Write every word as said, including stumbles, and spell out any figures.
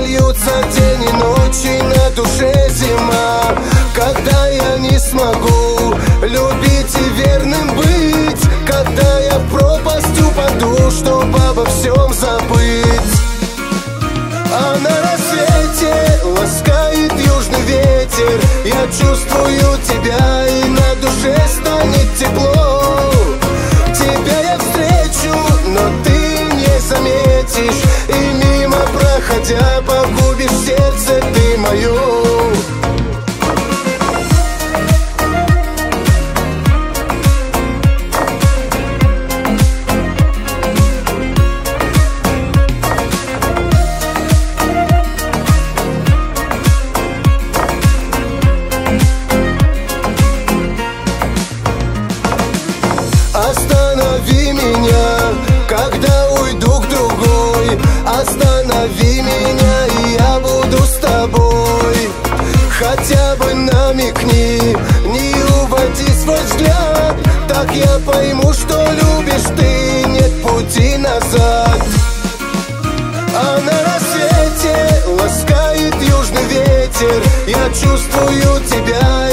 остаются день и ночь, и на душе зима. Когда я не смогу любить и верным быть, когда я в пропасть упаду, чтоб обо всем забыть. А на рассвете ласкает южный ветер, я чувствую тебя, и на душе станет тепло. Тебя я встречу, но ты не заметишь, и мимо проходя погубишь сердце ты мое. Останови меня, когда уйду к другой. Останови меня, и я буду с тобой. Хотя бы намекни, не уводи свой взгляд, так я пойму, что любишь ты, нет пути назад. А на рассвете ласкает южный ветер, я чувствую тебя,